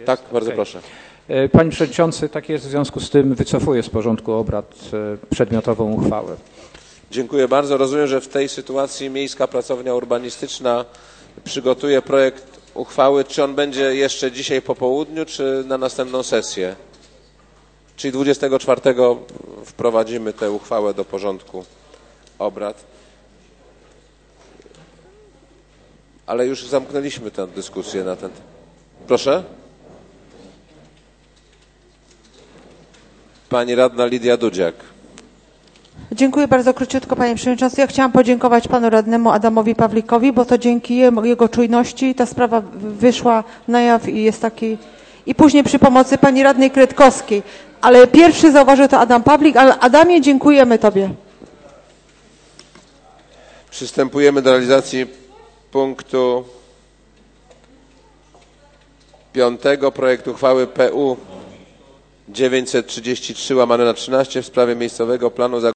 Tak, bardzo proszę. Panie Przewodniczący, tak jest, w związku z tym wycofuję z porządku obrad przedmiotową uchwałę. Dziękuję bardzo. Rozumiem, że w tej sytuacji Miejska Pracownia Urbanistyczna przygotuje projekt uchwały. Czy on będzie jeszcze dzisiaj po południu, czy na następną sesję? Czyli 24 wprowadzimy tę uchwałę do porządku obrad. Ale już zamknęliśmy tę dyskusję na ten temat. Proszę? Pani radna Lidia Dudziak. Dziękuję bardzo króciutko, panie przewodniczący. Ja chciałam podziękować panu radnemu Adamowi Pawlikowi, bo to dzięki jego czujności ta sprawa wyszła na jaw i jest taki... I później przy pomocy pani radnej Kretkowskiej. Ale pierwszy zauważył to Adam Pawlik, ale Adamie, dziękujemy tobie. Przystępujemy do realizacji punktu 5. projektu uchwały PU 933/13 w sprawie miejscowego planu